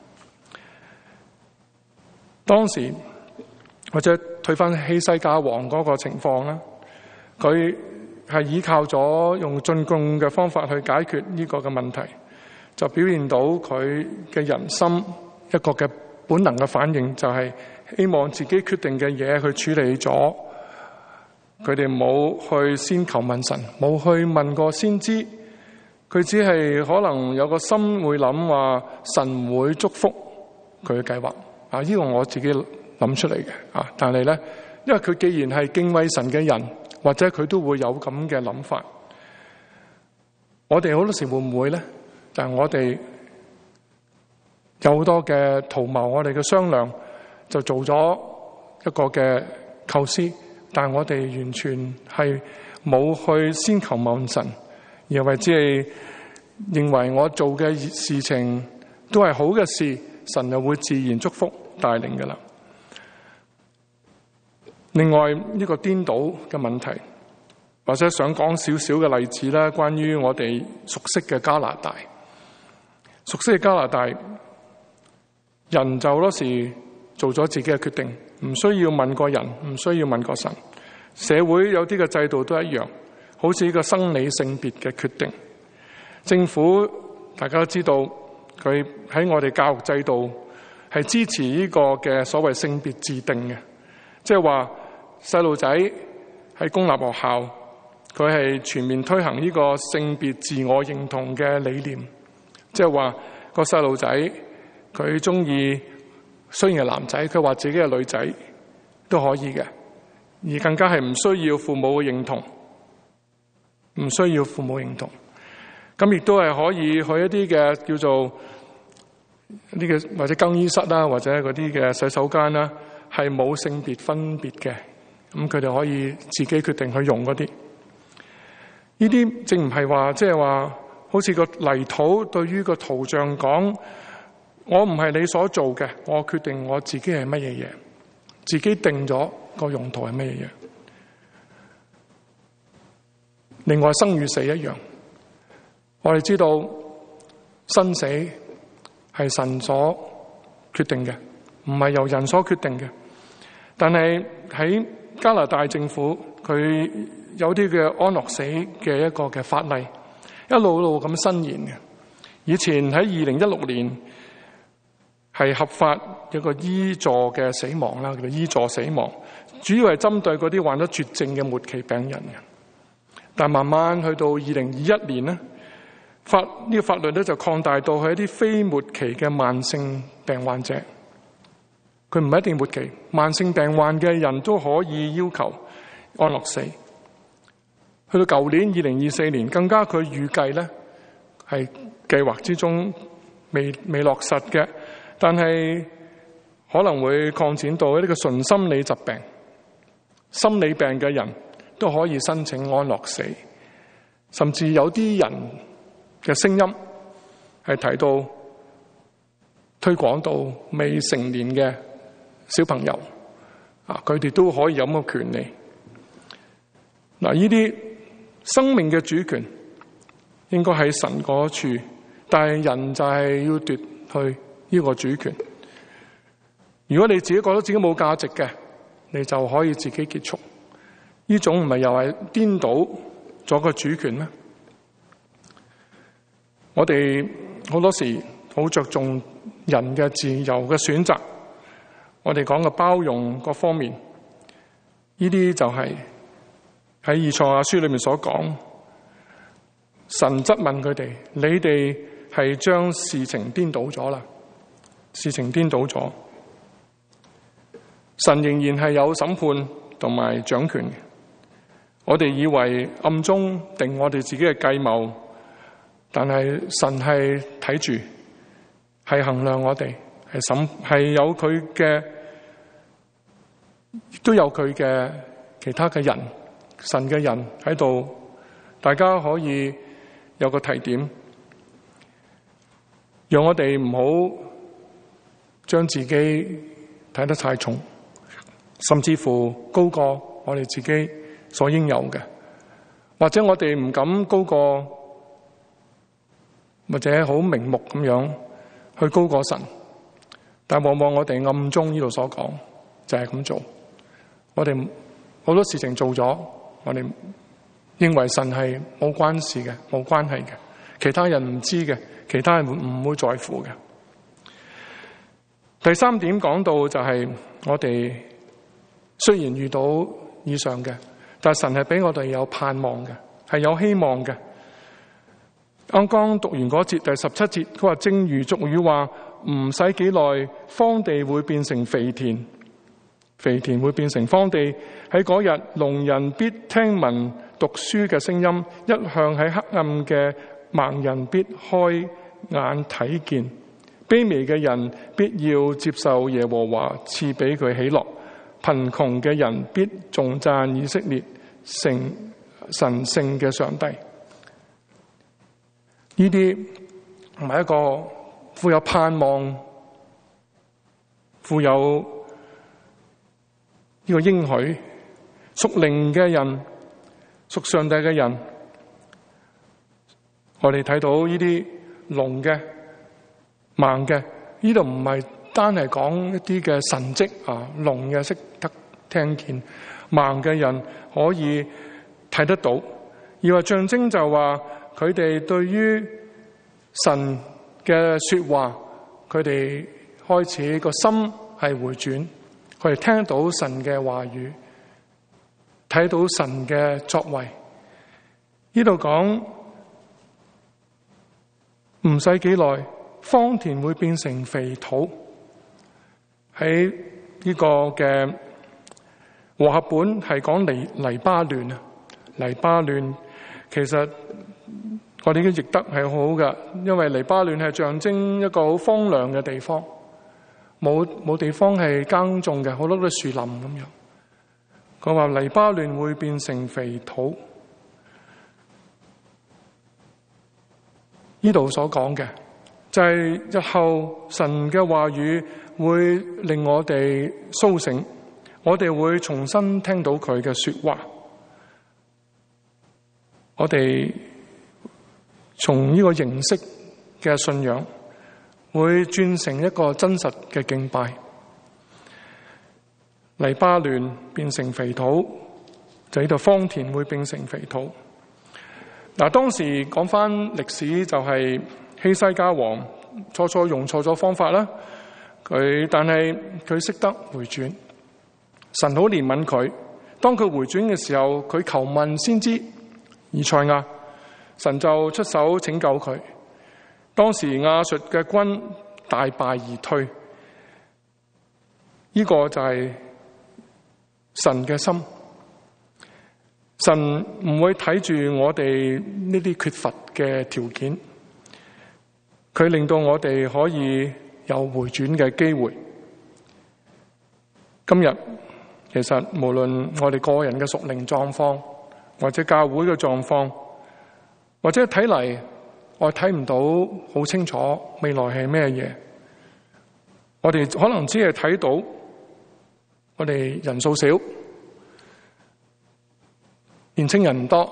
[SPEAKER 1] 當時或者退翻希西家王嗰個情況啦，佢係依靠咗用進貢嘅方法去解決呢個嘅問題，就表現到佢嘅人心一個嘅本能嘅反應，就係希望自己決定嘅嘢去處理咗。佢哋冇去先求問神，冇去問過先知，佢只係可能有個心會諗話神會祝福佢嘅計劃啊！呢個我自己諗出嚟嘅啊，但係咧，因為佢既然係敬畏神嘅人，或者佢都會有咁嘅諗法。我哋好多時會唔會咧？就係我哋有好多嘅圖謀，我哋嘅商量就做咗一個嘅構思，但係我哋完全係冇去先求問神，而為只係認為我做嘅事情都係好嘅事，神就會自然祝福帶領㗎喇。另外呢個顛倒嘅問題，或者想講少少嘅例子啦，關於我哋熟悉嘅加拿大。熟悉嘅加拿大人就好多時做咗自己嘅決定，唔需要問過人，唔需要問過神。社會有啲嘅制度都一樣，好似呢個生理性別嘅決定。政府大家都知道，佢喺我哋教育制度係支持呢個嘅所謂性別自定嘅，即係話細路仔喺公立學校，佢係全面推行呢個性別自我認同嘅理念，即係話個細路仔佢中意雖然係男仔，佢話自己係女仔都可以嘅，而更加係唔需要父母嘅認同，唔需要父母認同。咁亦都係可以去一啲嘅叫做呢個或者更衣室啦，或者嗰啲嘅洗手間啦，係冇性別分別嘅。咁佢哋可以自己決定去用嗰啲。呢啲正唔係話即係話，好似個泥土對於個圖像講，我唔係你所做嘅，我決定我自己係乜嘢嘢，自己定咗個用途係乜嘢嘢。另外生與死一樣，我哋知道生死係神所決定嘅，唔係由人所決定嘅。但係喺加拿大政府，佢有啲嘅安樂死嘅一個嘅法例，一路路咁伸延嘅。以前喺2016年係合法一個醫助嘅死亡啦，叫做醫助死亡，主要係針對嗰啲患咗絕症嘅末期病人嘅。但慢慢去到2021年咧，呢個法律咧就擴大到去一啲非末期嘅慢性病患者。佢唔係一定末期，慢性病患嘅人都可以要求安樂死。去到舊年2024年，更加佢預計咧係計劃之中未落實嘅，但係可能會擴展到一啲嘅純心理疾病、心理病嘅人都可以申請安樂死。甚至有啲人嘅聲音係提到推廣到未成年嘅小朋友啊，佢哋都可以有咁嘅權利。嗱，呢啲生命嘅主權應該喺神嗰處，但係人就係要奪去呢個主權。如果你自己覺得自己冇價值嘅，你就可以自己結束。呢種唔係又係顛倒咗個主權咩？我哋好多時好着重人嘅自由嘅選擇，我哋講嘅包容各方面，呢啲就係喺以賽亞書裏面所講。神質問佢哋：你哋係將事情顛倒咗啦，事情顛倒咗。 神仍然係有審判同埋掌權嘅。我哋以為暗中定我哋自己嘅計謀，但係神係睇住，係衡量我哋，係有佢嘅，亦都有佢嘅其他嘅人，神嘅人喺度，大家可以有個提點，讓我哋唔好將自己睇得太重，甚至乎高過我哋自己所應有嘅，或者我哋唔敢高過，或者好明目咁樣去高過神，但往往我哋暗中呢度所講就係咁做。我哋好多事情做咗，我哋認為神係冇關事嘅，冇關係嘅，其他人唔知嘅，其他人唔會在乎嘅。第三點講到就係我哋雖然遇到以上嘅，但係神係俾我哋有盼望嘅，係有希望嘅。啱剛讀完嗰節第17節，佢話正如俗語話，唔使幾耐，荒地會變成肥田，肥田會變成荒地。喺嗰日，聾人必聽聞讀書嘅聲音，一向喺黑暗嘅盲人必開眼睇見。卑微嘅人必要接受耶和華賜俾佢喜樂，貧窮嘅人必頌讚以色列神聖嘅上帝。呢啲唔係一個富有盼望、富有呢個應許、屬靈嘅人、屬上帝嘅人。我哋睇到呢啲聾嘅、盲嘅，呢度唔係單係講一啲嘅神蹟啊，聾嘅識得聽見，盲嘅人可以睇得到。而話象徵就話佢哋對於神嘅說話，佢哋開始個心係回轉，佢哋聽到神嘅話語，睇到神嘅作為。呢度講唔使幾耐，荒田會變成肥土。喺呢個嘅和合本係講黎巴嫩啊，黎巴嫩其實我哋已經譯得係好好嘅，因為黎巴嫩係象徵一個好荒涼嘅地方，冇地方係耕種嘅，好多都樹林咁樣。佢話黎巴嫩會變成肥土，呢度所講嘅就係日後神嘅話語會令我哋甦醒，我哋會重新聽到佢嘅說話，我哋從呢個形式嘅信仰會轉成一個真實嘅敬拜。黎巴嫩變成肥土，就呢度荒田會變成肥土。嗱，當時講翻歷史就係希西家王初用錯咗方法啦，但係佢識得回轉，神好憐憫佢。當佢回轉嘅時候，佢求問先知以賽亞，神就出手拯救佢。當時亞述嘅軍大敗而退，呢個就係神嘅心。神唔會睇住我哋呢啲缺乏嘅條件，佢令到我哋可以有回轉嘅機會。今日其實無論我哋個人嘅屬靈狀況，或者教會嘅狀況，或者睇嚟我睇唔到好清楚未來係咩嘢，我哋可能只係睇到我哋人數少，年青人唔多，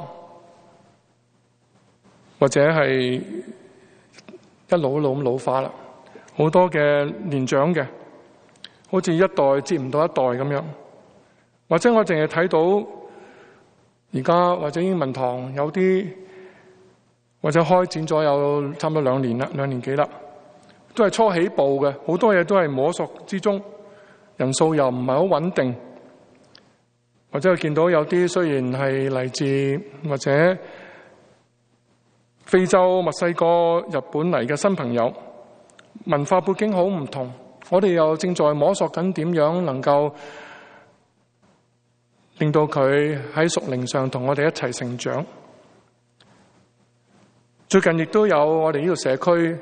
[SPEAKER 1] 或者係一路咁老化啦，好多嘅年長嘅，好似一代接唔到一代咁樣。或者我淨係睇到而家或者英文堂有啲，或者開展咗有差唔多2年啦，2年幾啦，都係初起步嘅，好多嘢都係摸索之中，人數又唔係好穩定。或者我見到有啲雖然係嚟自或者非洲、墨西哥、日本嚟嘅新朋友，文化背景好唔同， 我哋又正在摸索緊點樣能夠令到佢喺屬靈上同我哋一齊成長。最近亦都有我哋呢個社區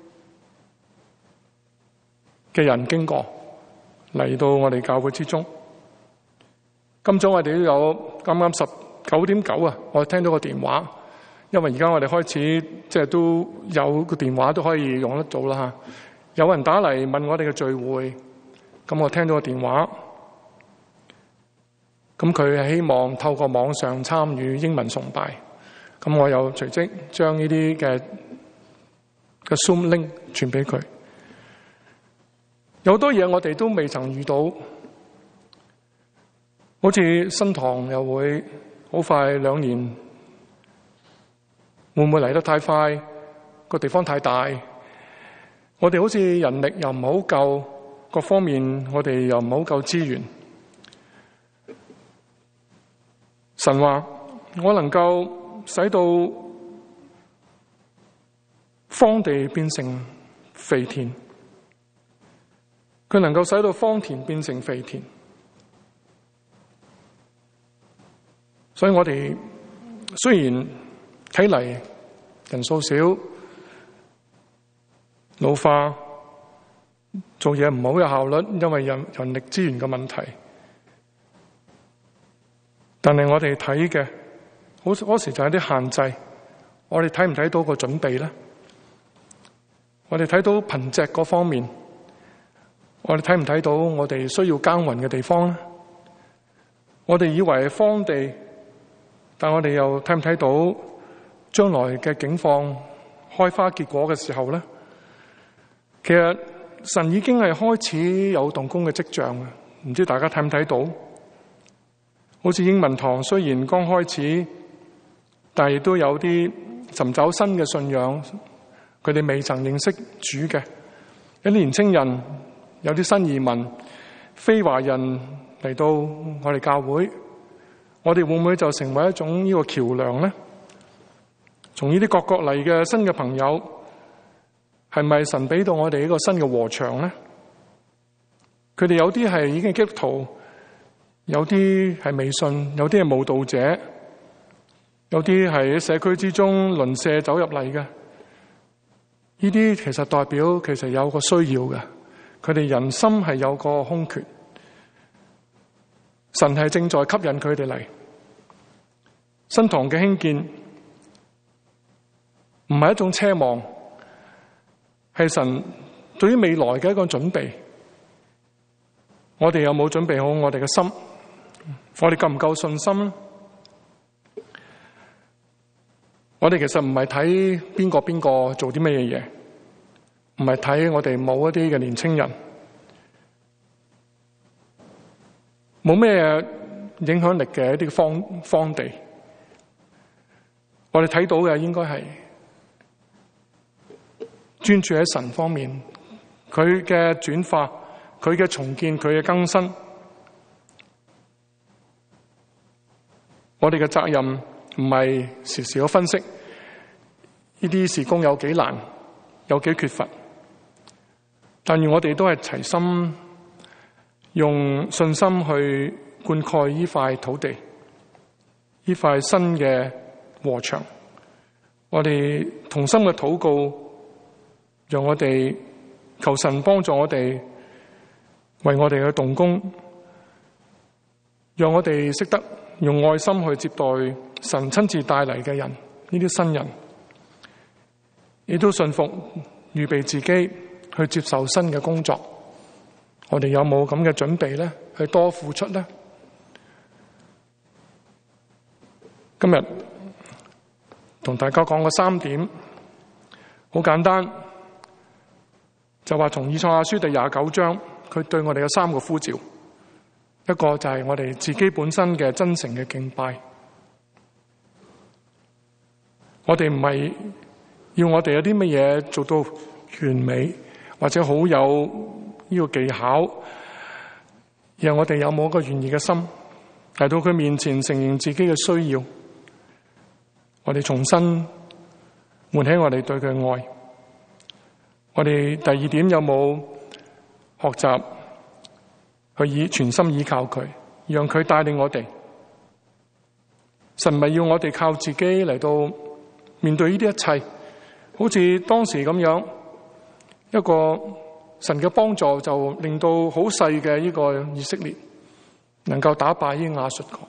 [SPEAKER 1] 嘅人經過嚟到我哋教會之中。今早我哋都有啱啱9:09啊，我聽到個電話，因為而家我哋開始即係都有個電話都可以用得到啦嚇。有人打嚟問我哋嘅聚會，咁我聽到個電話，咁佢係希望透過網上參與英文崇拜，咁我又隨即將呢啲嘅 Zoom link 傳俾佢。有好多嘢我哋都未曾遇到，好似新堂又會好快2年，會唔會嚟得太快？個地方太大，我哋好似人力又唔好夠，各方面我哋又唔好夠資源。神話我能夠使到荒地變成肥田，佢能夠使到荒田變成肥田。所以我哋雖然睇嚟人數少，老化，做嘢唔好有效率，因為人力資源嘅問題。但係我哋睇嘅好多時就係啲限制，我哋睇唔睇到個準備咧？我哋睇到貧瘠嗰方面，我哋睇唔睇到我哋需要耕耘嘅地方咧？我哋以為係荒地，但我哋又睇唔睇到將來嘅境況開花結果嘅時候咧？其實神已經係開始有動工嘅跡象嘅，唔知大家睇唔睇到？好似英文堂雖然剛開始，但係都有啲尋找新嘅信仰，佢哋未曾認識主嘅，有啲年青人，有啲新移民、非華人嚟到我哋教會，我哋會唔會就成為一種呢個橋樑咧？從呢啲各國嚟嘅新嘅朋友，係咪神俾到我哋一個新嘅禾場咧？佢哋有啲係已經係基督徒，有啲係未信，有啲係慕道者，有啲係喺社區之中鄰舍走入嚟嘅。呢啲其實代表其實有個需要嘅，佢哋人心係有個空缺，神係正在吸引佢哋嚟。新堂嘅興建唔係一種奢望，係神對於未來嘅一個準備。我哋有冇準備好我哋嘅心？我哋夠唔夠信心咧？我哋其實唔係睇邊個做啲乜嘢，唔係睇我哋某一啲嘅年青人，冇咩影響力嘅一啲荒地。我哋睇到嘅應該係專注喺神方面，佢嘅轉化，佢嘅重建，佢嘅更新。我哋嘅責任唔係時時去分析呢啲事工有幾難，有幾缺乏，但願我哋都係齊心用信心去灌溉呢塊土地，呢塊新嘅禾場。我哋同心嘅禱告，讓我哋求神幫助我哋，為我哋去動工，讓我哋識得用愛心去接待神親自帶嚟嘅人，呢啲新人，亦都信服預備自己去接受新嘅工作。我哋有冇咁嘅準備咧？去多付出咧？今日同大家講個3點，好簡單，就話從以賽亞書第29章，佢對我哋有3個呼召。一個就係我哋自己本身嘅真誠嘅敬拜，我哋唔係要我哋有啲乜嘢做到完美或者好有呢個技巧，而係我哋有冇一個願意嘅心嚟到佢面前承認自己嘅需要，我哋重新喚起我哋對佢嘅愛。我哋第2點有冇學習去全心依靠佢，讓佢帶領我哋。神唔係要我哋靠自己嚟到面對呢啲一切，好似當時咁樣，一個神嘅幫助就令到好細嘅呢個以色列能夠打敗呢亞述國。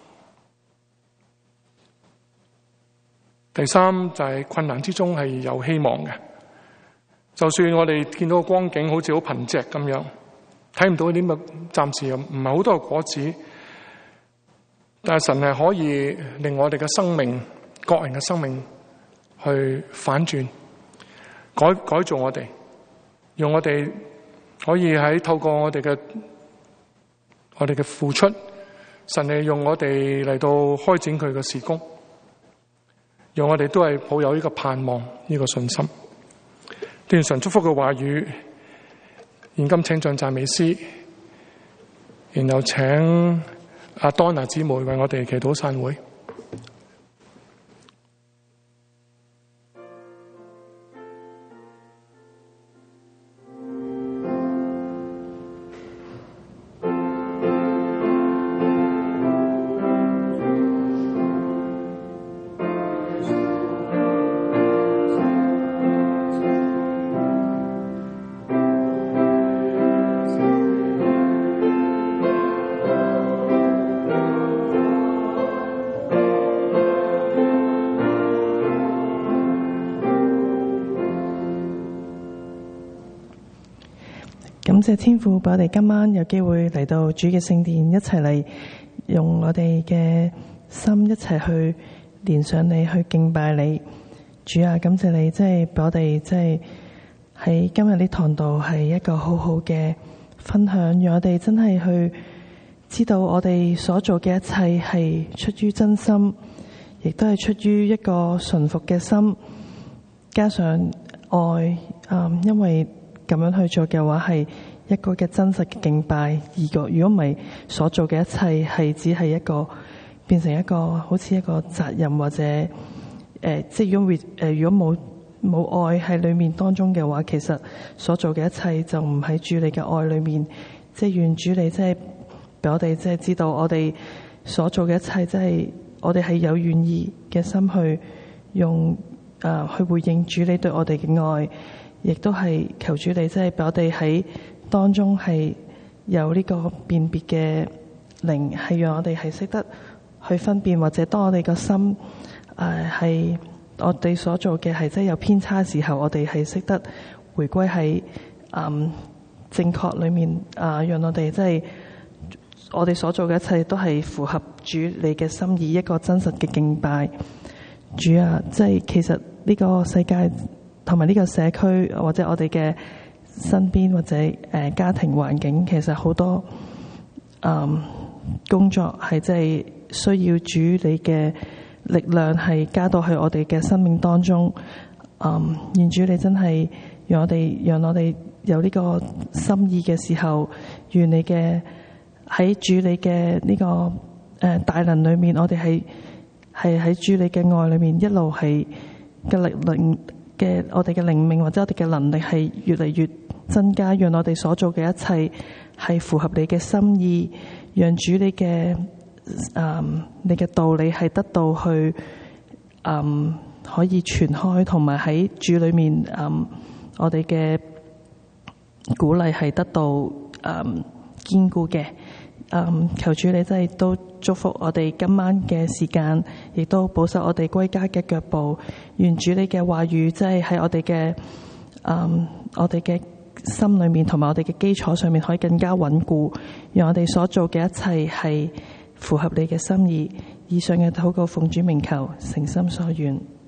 [SPEAKER 1] 第三就係困難之中係有希望嘅，就算我哋見到個光景好似好貧瘠咁樣，睇唔到啲乜，暫時又唔係好多嘅果子，但係神係可以令我哋嘅生命，各人嘅生命去反轉，改造我哋，讓我哋可以喺透過我哋嘅付出，神係用我哋嚟到開展佢嘅事工，讓我哋都係抱有呢個盼望，呢個信心。願神祝福嘅話語，現今請上讚美詩，然後請阿 Donna 姊妹為我哋祈禱散會。
[SPEAKER 2] 感謝天父，俾我哋今晚有機會嚟到主嘅聖殿，一齊嚟用我哋嘅心一齊去連上你，去敬拜你。主啊，感謝你，即係俾我哋即係喺今日呢堂度係一個好好嘅分享，讓我哋真係去知道我哋所做嘅一切係出於真心，亦都係出於一個順服嘅心，加上愛。因為咁樣去做嘅話，係一個嘅真實嘅敬拜。如果唔係所做嘅一切係只係一個變成一個好似一個責任，或者即係如果冇愛喺裏面當中嘅話，其實所做嘅一切就唔喺主你嘅愛裏面。即係願主你即係俾我哋即係知道我哋所做嘅一切，即係我哋係有願意嘅心去用去回應主你對我哋嘅愛。亦都係求主你即係俾我哋喺當中係有呢個辨別嘅靈，係讓我哋係識得去分辨，或者當我哋個心係我哋所做嘅係即係有偏差嘅時候，我哋係識得回歸喺正確裏面讓我哋即係我哋所做嘅一切都係符合主你嘅心意，一個真實嘅敬拜。主啊，即係其實呢個世界同埋呢個社區，或者我哋嘅身邊，或者家庭環境，其實好多工作係即係需要主你嘅力量係加到去我哋嘅生命當中。願主你真係讓我哋有呢個心意嘅時候，願你嘅喺主你嘅呢個大能裏面，我哋係喺主你嘅愛裏面一路係嘅力量嘅，我哋嘅靈命或者我哋嘅能力係越嚟越增加，讓我哋所做嘅一切係符合你嘅心意，讓主你嘅你嘅道理係得到去可以傳開，同埋喺主裏面我哋嘅鼓勵係得到堅固嘅。求主你真係都祝福我哋今晚嘅時間，亦都保守我哋歸家嘅腳步。願主你嘅話語真係喺我哋嘅心裏面，同埋我哋嘅基礎上面可以更加穩固，讓我哋所做嘅一切係符合你嘅心意。以上嘅禱告奉主名求，誠心所願。